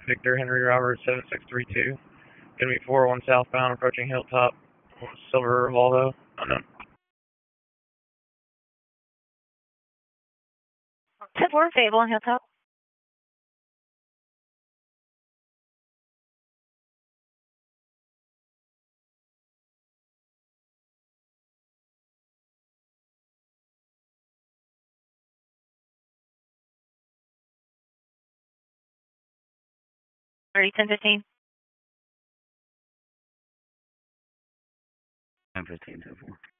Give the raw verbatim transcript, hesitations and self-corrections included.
Victor Henry Robert seven six three two. Gonna be four one southbound approaching Hilltop. Silver Volvo. Unknown. ten four, Fable on Hilltop. thirty, ten fifteen. ten fifteen, ten four.